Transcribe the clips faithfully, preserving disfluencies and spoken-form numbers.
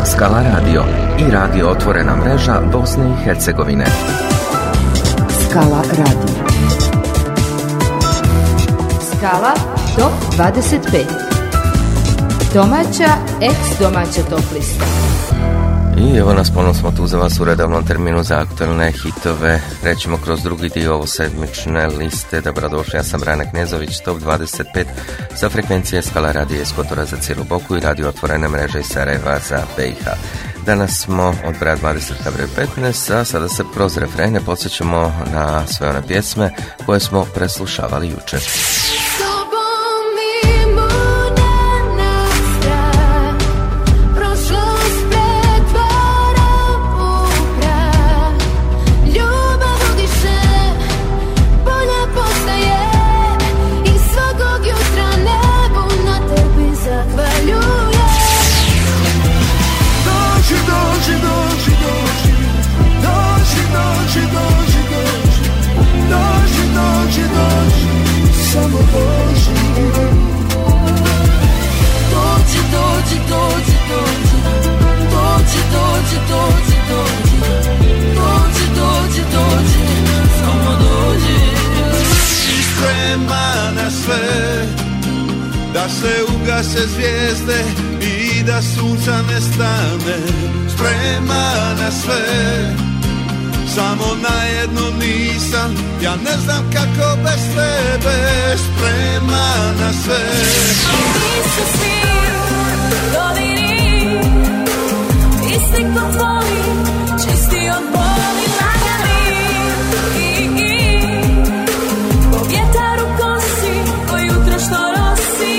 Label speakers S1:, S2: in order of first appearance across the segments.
S1: Skala Radio i radio Otvorena mreža Bosne i Hercegovine.
S2: Skala Radio. Skala top dvadeset pet. Domaća, ex-domaća top lista.
S1: I evo nas, ponovno smo tu za vas u redovnom terminu za aktualne hitove. Rećemo kroz drugi dio ovo sedmične liste. Dobrodošli, ja sam Brana Knezović, top dvadeset pet sa frekvencije Skala radija iz Kotora za cijelu Boku i radio Otvorene mreže iz Sarajeva za B i H. Danas smo od broja dvadeset ka broju petnaest, a sada se kroz refrene podsjećamo na sve one pjesme koje smo preslušavali jučer.
S3: Samo Boži, dođi, dođi, dođi, dođi, dođi, dođi, dođi, dođi, dođi, dođi, dođi, samo dođi.
S4: Si sprema na sve, da se ugase zvijezde i da sunca ne stane. Sprema na sve, samo na jedno nisam, ja ne znam kako bez tebe. Sprema na sve.
S3: Nisu svi dolini isti ko tvoji, čisti od boli lagani. I, i, po vjetaru kosi, ko jutro što nosi.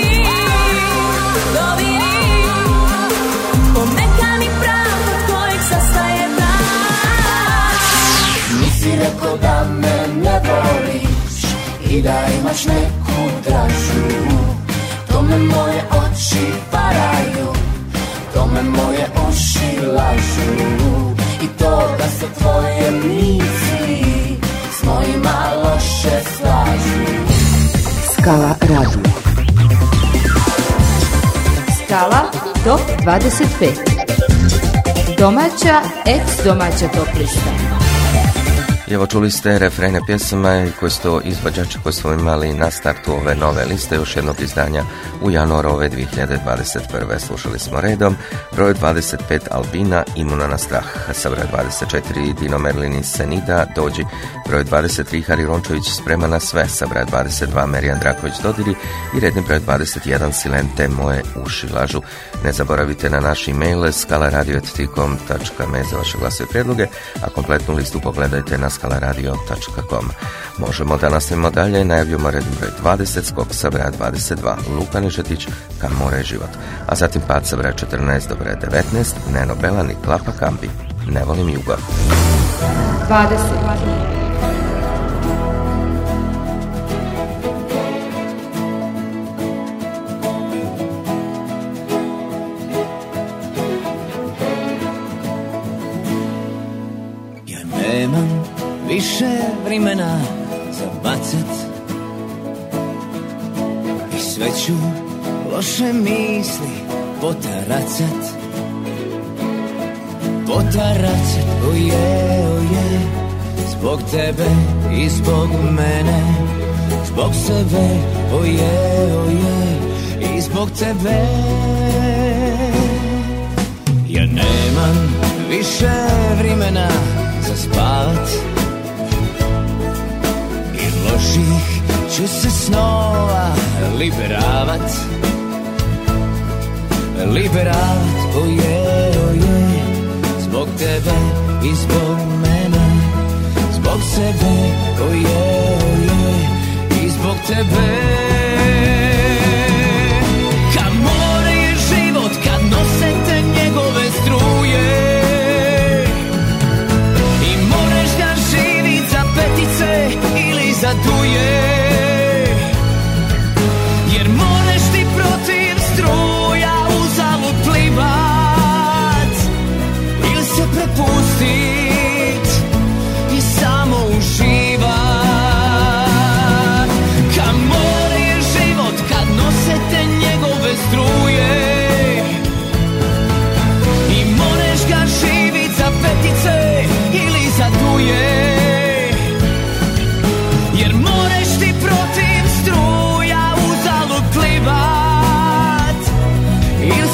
S3: Dolini, po mekani prav kojeg sastaje dan. Nisi rekao da me ne voliš i da imaš neku dražu. To me moje oči varaju, to me moje uši lažu. I to da se tvoje misli s mojima loše slažu.
S2: Skala Radio. Skala top dvadeset pet. Domaća, ex-domaća top lista.
S1: I evo čuli ste refrene pjesama koje su to izvođači koje smo imali na startu ove nove liste, još jednog izdanja u januaru ove dvije hiljade dvadeset prve. Slušali smo redom broj dvadeset pet Albina, Imuna na strah, sa broj dvadeset četiri Dino Merlin iz Senida, Dođi, broj dvadeset tri Hari Rončević, Sprema na sve, sa broj dvadeset dva Marijan Draković Dodiri i redni broj dvadeset jedan Silente, Moje uši lažu. Ne zaboravite na naš e-mail skala radio at t com tačka m e za vaše glasove i prijedloge, a kompletnu listu pogledajte na skala radio tačka com. Možemo da nastavimo dalje, najavljamo redni broj dvadeset, skok sa broja dvadeset dva Luka Nišetić, Kam more život, a zatim pad sa broja četrnaest do broja devetnaest Neno Belan i Klapa Kambi, Ne volim jugo.
S2: dvadeset.
S5: Nemam više vremena za bacat i sve ću loše misli potaracat, potaracat, oje, oje, zbog tebe i zbog mene, zbog sebe, oje, oje, i zbog tebe. Ja nemam više vremena za spavat i loših ću se snova liberavat, liberavat, oje, oje, zbog tebe i zbog mene, zbog sebe, oje, oje, i zbog tebe. Ka more je život kad nosete njegove struje, ili za duje, jer možeš ti protiv struja uzalud plivat ili se prepustit i samo uživat. Ka more je život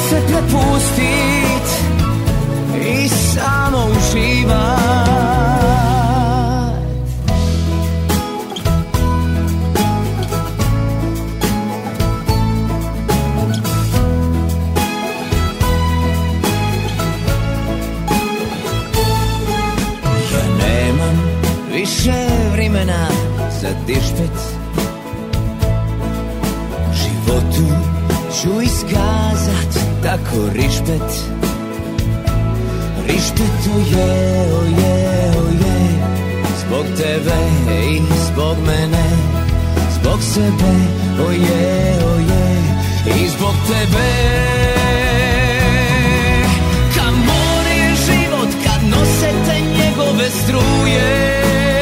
S5: se prepustit i samo uživat. Ja nemam više vremena za dišpet, životu ću iskazat tako rišpet. Rišpet oje, oje, oje, zbog tebe i zbog mene, zbog sebe, oje, oje, i zbog tebe. Ka more je život kad nosete njegove struje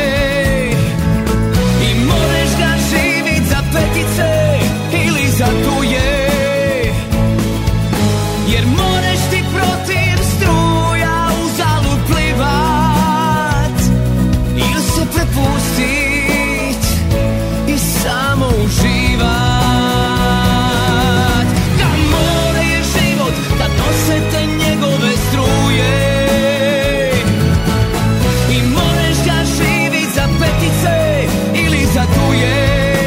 S5: i moreš ga živit za petice ili za tuje, jer moreš ti protiv struja uzalud plivat ili se prepustit i samo uživat. Ka more je život kad nosete njegove struje i moreš ga živit za petice ili za tuje,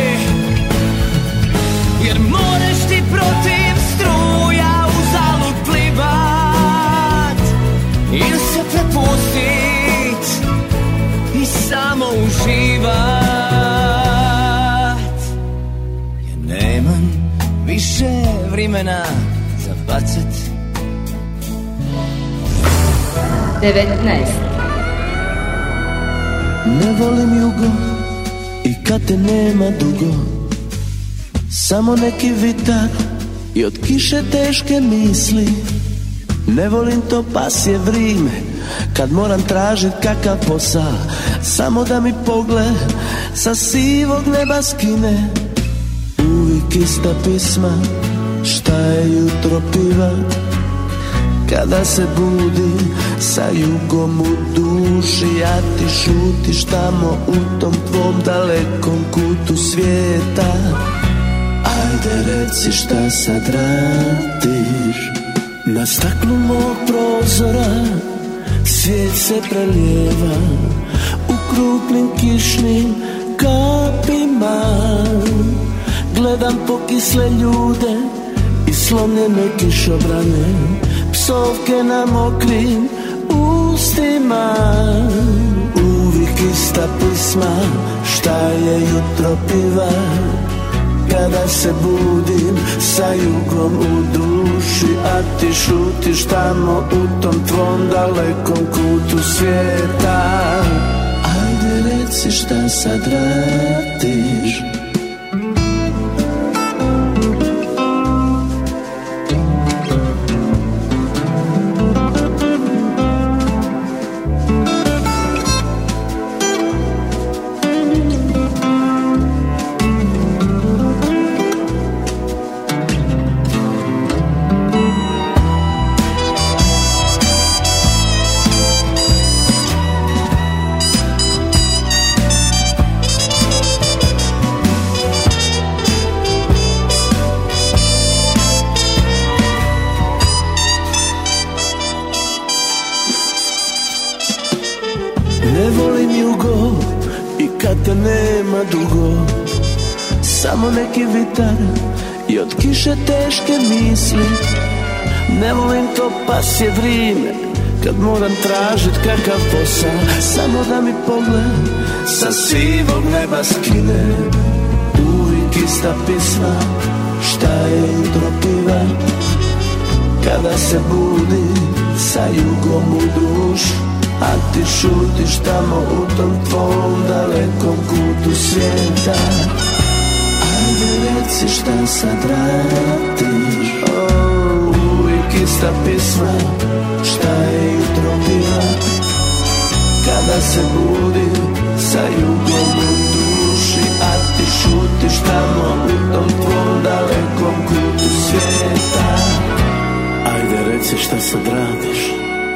S5: jer moreš ti protiv struja uzalud plivat ili se prepustit i samo uživat. Ja nemam više vremena za bacet.
S2: devetnaest.
S6: Ne volim jugo i kad te nema dugo, samo neki vitar i od kiše teške misli. Ne volim to pasje vrime kad moram tražit kakav posao, samo da mi pogled sa sivog neba skine. Uvijek ista pisma, šta je jutro piva, kada se budim sa jugom u duši, a ti šutiš tamo u tom tvom dalekom kutu svijeta. Ajde reci šta sad radiš, na staklu mog prozora svijet se prelijeva u krupnim kišnim kapima. Gledam pokisle ljude i slomljene kišobrane, psovke na mokrim ustima. Uvijek ista pisma, šta je jutro piva, kada se budim sa jugom u duši, a ti šutiš tamo u tom tvom dalekom kutu svijeta. Ajde reci šta sad radiš. Samo neki vitar i od kiše teške misli. Ne volim to pasje vrime kad moram tražit kakav posao, samo da mi pogled sa sivog neba skine. Uvijek ista pisma, šta je jutro piva, kada se budi sa jugom u duši, a ti šutiš tamo u tom tvom dalekom kutu svijeta. Ajde reci šta sad radiš, oh, uvijek ista pisma, šta je jutro piva, kada se budi sa jugom u duši, a ti šutiš tamo u tom tvom dalekom kutu svijeta. Ajde reci šta sad radiš.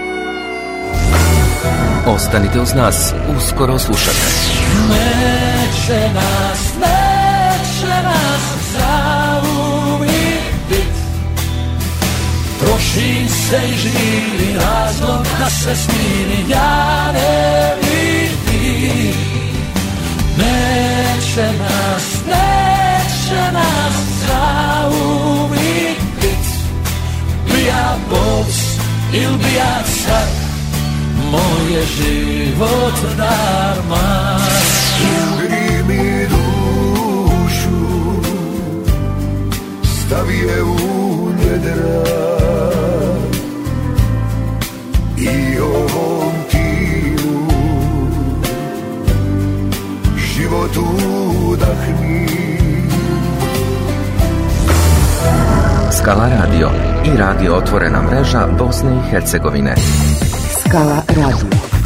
S1: Ostanite uz nas, uskoro slušate.
S5: Neće nas, neće nas zauvijek bit,
S6: troši se i živi razlog da se smiri. Ja ne vidim, neće nas, neće nas zauvijek bit. Bija boss il bija car, moj je život darma.
S7: Ugri mi dušu, stavi je u njedra i ovom tilu život udahni.
S1: Skala radio i radio otvorena mreža Bosne i Hercegovine.
S2: Skala radio.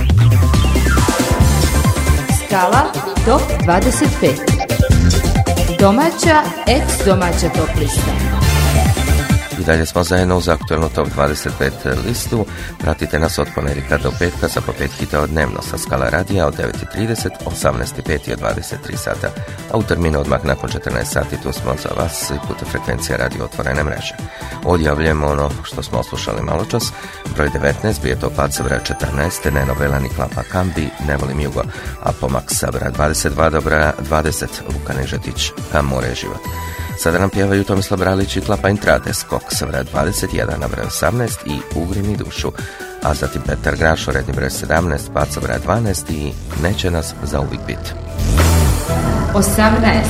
S2: Skala top dvadeset pet. Domaća, ex-domaća top lista.
S1: I dalje smo zajedno uz aktualnu top dvadeset pet listu. Pratite nas od ponedjeljka do petka za po pet hitova dnevno sa Skala radija od devet i trideset, osamnaest i pet i od dvadeset tri sata. A u terminu odmah nakon četrnaest sati tu smo za vas i putem frekvencija radio otvorene mreže. Odjavljujemo ono što smo oslušali malo čas. Broj devetnaest bio je to pad sa broja četrnaest, ne novela ni klapa Kambi, ne volim jugo, a pomak sa broja dvadeset dva do broja dvadeset, Luka Nežetić, a more je život. Sada nam pjevaju Tomislav Bralić i Klapa Intrade, skok sa broja dvadeset jedan na broj osamnaest i Ugri mi dušu, a zatim Petar Grašo, redni broj sedamnaest, pad sa broja dvanaest i neće nas zauvijek biti.
S2: osamnaest.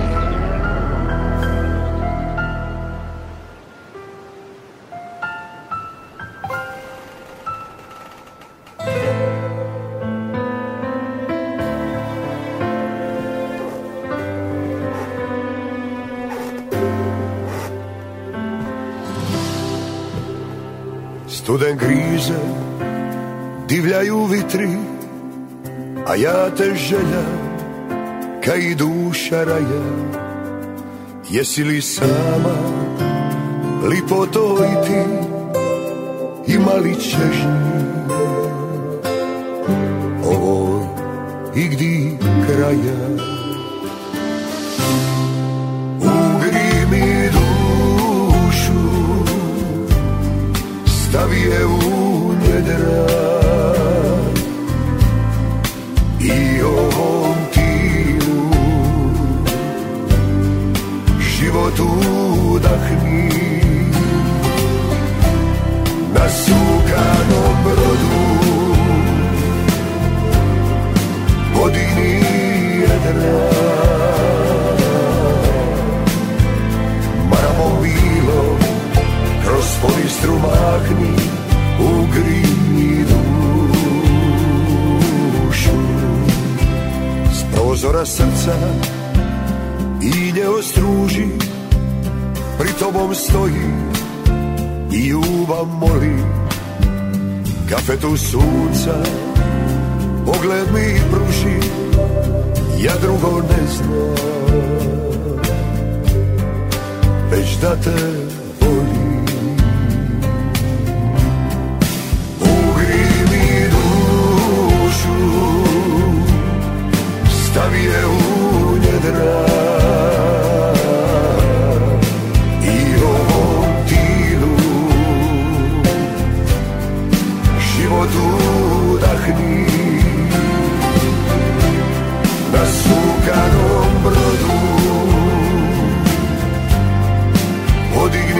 S7: Studen grize, divljaju vitri, a ja te želja, ka i duša raja. Jesi li sama, lipo to i ti, ima li čežnji ovoj i gdi kraja. Ugri mi dušu, stavi je u njedra i ovom tilu život udahni. Na sukanom brodu vodini jedra, maramo bilo kroz polistru mahni, ugri mi dušu. S prozora srca i nje ostruži, pri tobom stoji i ljubav moli. Kafetu sunca, pogled mi pruži, ja drugo ne znam, već da te volim. Ugri mi dušu, stavi je u njedra i ovom tilu život udahni. Na sukanom brodu odigni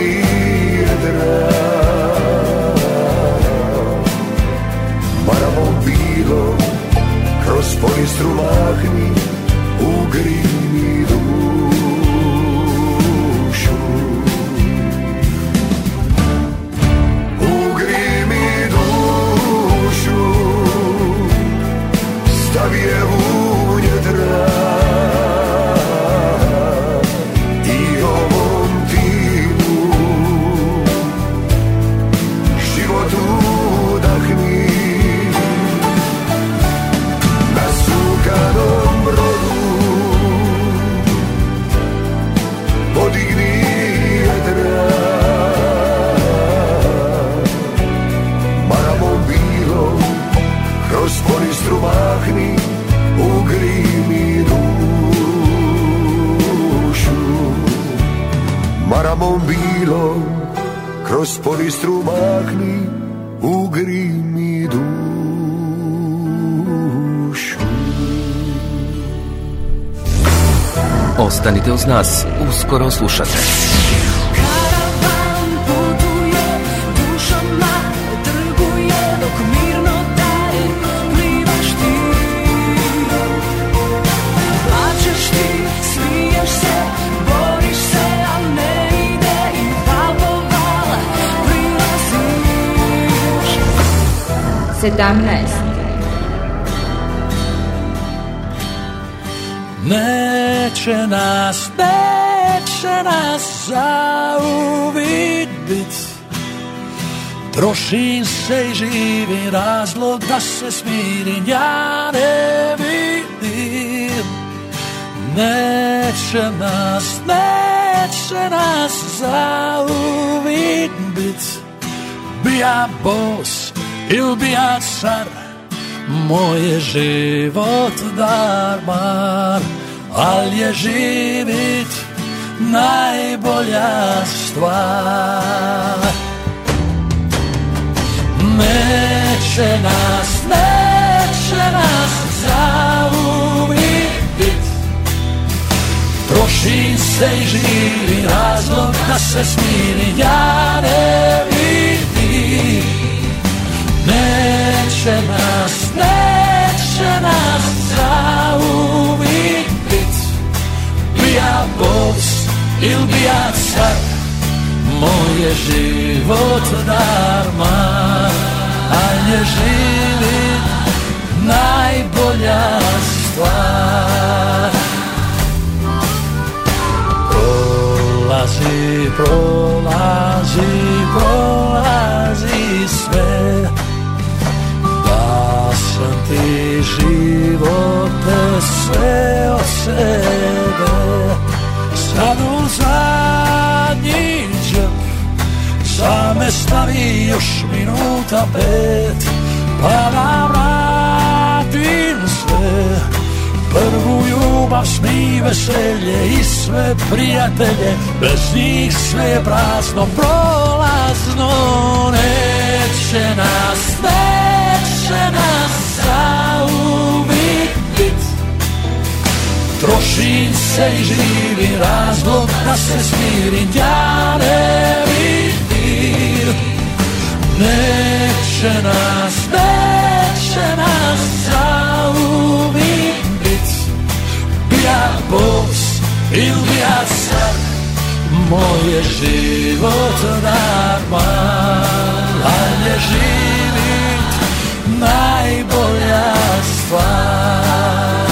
S7: spori strumahni ugri mi dušu.
S1: Ostanite uz nas, uskoro slušate.
S5: Karavan putuje, dušama trguje, dok mirno dalje plivaš ti. Plačeš ti, smiješ se, boriš se, a ne ide i val po val prilaziš.
S2: sedamnaest.
S8: Neće nas, neće nas zauvijek bit. Trošim se i živim razlog da se smirim, ja ne vidim. Neće nas, neće nas zauvijek bit. Bija bos ili bija car, moj je život darmar, al je živit najbolja stvar. Neće nas, neće nas zauvijek bit. Trošim se i živim razlog da se smirim, ja ne vidim. Neće nas, neće nas zauvijek bit. Bija bos il bija car, moj je život darmar, a je živit najbolja stvar. Prolazi, prolazi, prolazi sve, da sam ti živote sve od sebe. Sad u zadnji džep za me stavi još minuta pet, pa da vratim sve. Prvu ljubav, smij, veselje i sve prijatelje, bez njih sve je prazno, prolazno. Neće nas, neće nas zauvijek bit. Trošim se i živim razlog da se smirim, ja ne vidim. Neće nas, neće nas zauvijek bit. Bija bos il bija car, moj je život darmar, al je živit najbolja stvar.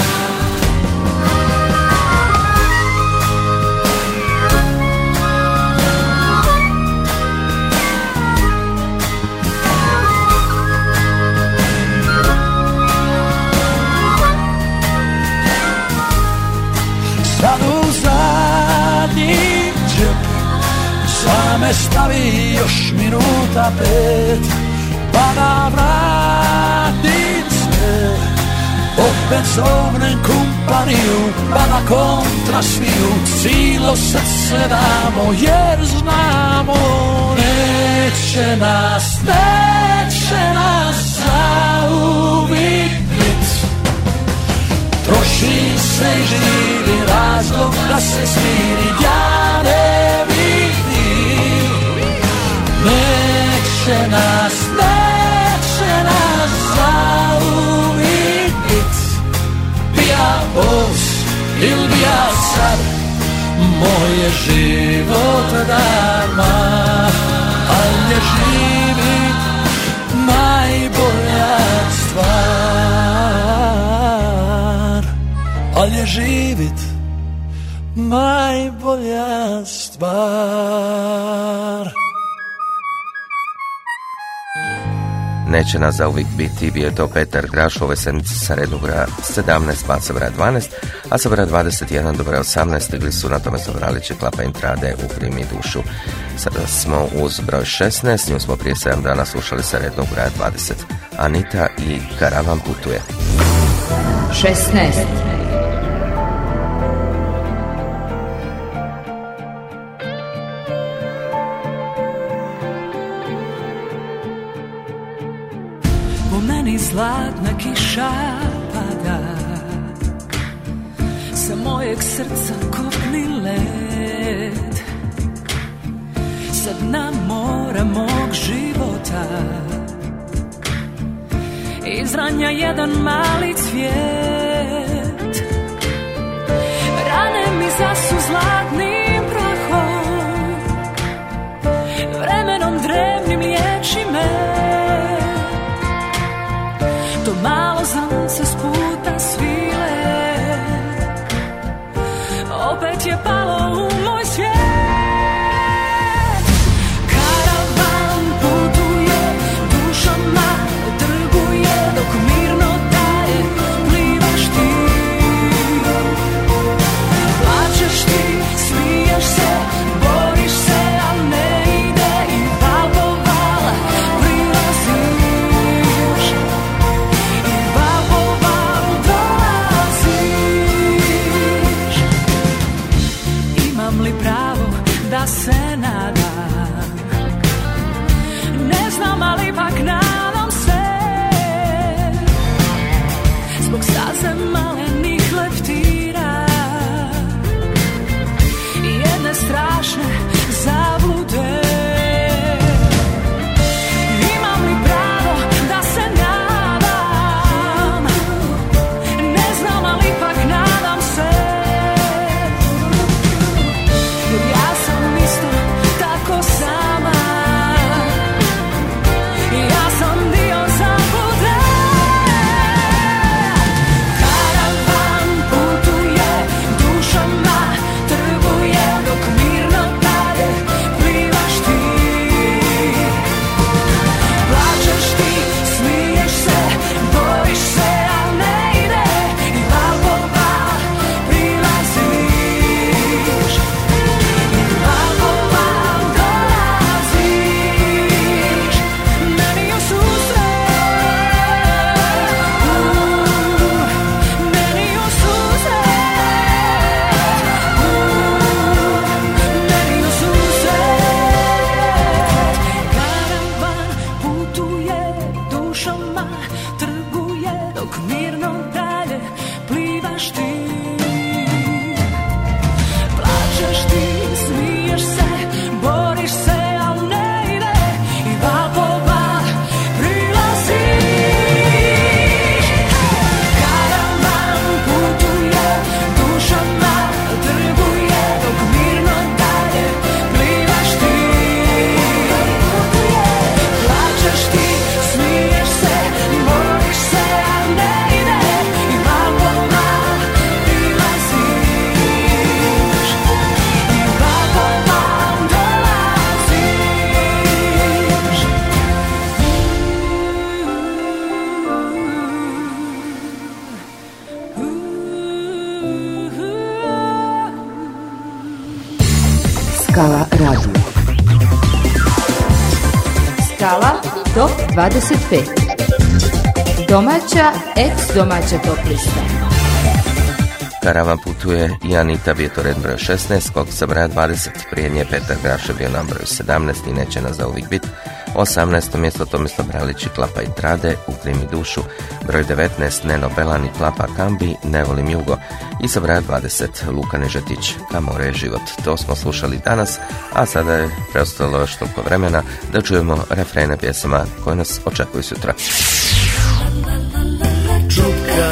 S8: Sad u zadnji džep za me stavi još minuta pet, pa da vratim sve. Opet zovnem kumpaniju, pa da kontra sviju cijelo srce damo, jer znamo neće nas, neće nas zauvijek bit. Trošim se i živim razlog da se smirim, ja ne vidim. Neće nas, neće nas zauvijek bit. Bija bos il bija car, moj je život darmar, al je živit najbolja stvar. Al je živit najbolja stvar.
S1: Neće nas zauvijek biti, bio je to Petar Graš u ovoj sedmici sa rednog broja sedamnaest, pa sa broja dvanaest, a sa broja dvadeset jedan do broja osamnaest stigli su na tome Sovraliće, Klapa Intrade, Uprimi dušu. Sada smo uz broj šesnaest, nju smo prije sedam dana slušali sa rednog broja dvadeset. Anita i Karavan putuje.
S2: šesnaest.
S5: po meni zlatna kiša pada, sa mojeg srca kopni led, sa dna mora mog života izranja jedan mali cvijet. Rane mi zasu zlatnim prahom, vremenom drevnim liječi me. To malo zance s puta svile opet je palo u moj svijet. Karavan putuje dušama, trguje dok mirno dalje plivaš ti. Plačeš ti, smiješ se, boriš se, a ne ide i val po val prilaziš. I val po val dolaziš. Imam li pravo da se nadam? Ne znam, ali ipak nadam se. Zbog staze malenih leptira i jedne strašne zablude. Imam li pravo da se nadam? Ne znam, ali ipak nadam se. Jer ja sam isto tako sama. Ja sam dio zablude. Karavan putuje dušama, trguje dok mirno dalje plivaš ti. Plačeš ti, smiješ se, boriš se, a ne ide i val po val prilaziš. I val po val dolaziš meni u susret, meni u susret, meni u susret. Karavan putuje dušama, trguje dok mirno dalje plivaš ti. Plačeš ti, smiješ se, boriš se, al ne ide i val po val prilaziš. Karavan putuje dušama, trguje dok mirno dalje plivaš ti. Plačeš ti, smiješ se, boriš se, a ne ide i val po val prilaziš. I val po val dolaziš.
S2: Skala radio. Skala top dvadeset pet. Domaća, ex-domaća top lista.
S1: Karavan putuje i Anita Vjetored broj šesnaest, kog sa broja dvadeset, prije nje Petar Graše bio na broju sedamnaest i neće nas zauvijek bit. osamnaesto mjesto Tomislav Bralić i Klapa i Trade, Ukri mi dušu. Broj devetnaest Neno Belan i Klapa Kambi, Ne volim jugo. I sa broja dvadeset Luka Nežetić, Ka more je život. To smo slušali danas, a sada je preostalo još toliko vremena da čujemo refrene pjesama koje nas očekuju sutra.
S6: Čuka,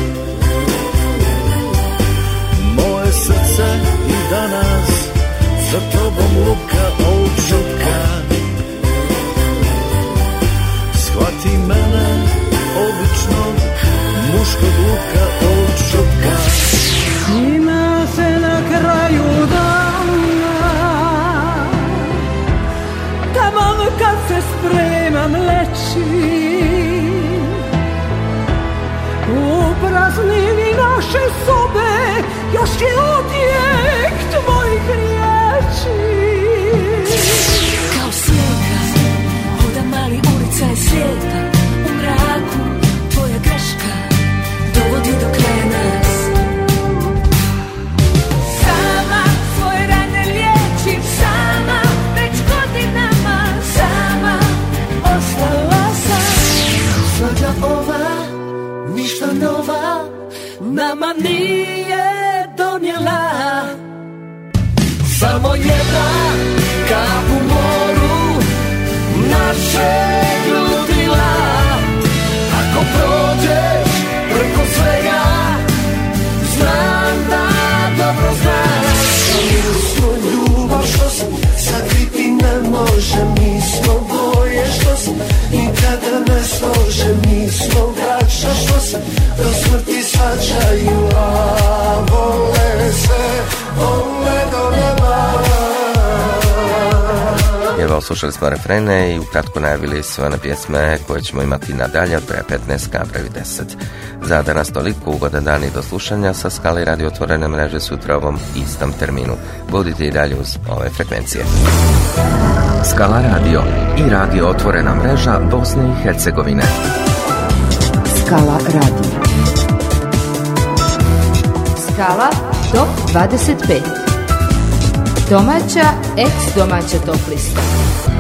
S6: moje srce i danas za tobom luka od čuka. Shvati mene običnog muškog luka od čuka.
S5: Ima se na kraju dana, tamo kad se spremam leći, u praznini naše sobe još je odjek tvojih riječi. Kao sjeka, hoda mali, ulica je slijepa, u mraku tvoja greška dovodi do kraja nas. Sama svoje rane liječim, sama već godinama, sama ostala sam. nama nije donijela. Samo jedna kap u moru našeg ludila. Ako prođeš preko svega, znam da dobro znaš.
S6: Mi smo ljubav što se sakriti ne može. Mi smo boje što se nikada ne slože. Mi smo braća što se do smrti svađaju, a vole se, vole do neba.
S1: Evo, slušali smo refrene i ukratko najavili sve one pjesme koje ćemo imati nadalje od broja petnaest ka broju deset. Za danas toliko, ugodan dan i do slušanja sa Skale radio otvorene mreže sutra u ovom istom terminu. Budite i dalje uz ove frekvencije. Skala radio i radio otvorena mreža Bosne i Hercegovine.
S2: Skala radio. Skala top dvadeset pet. Domaća, ex domaća top lista.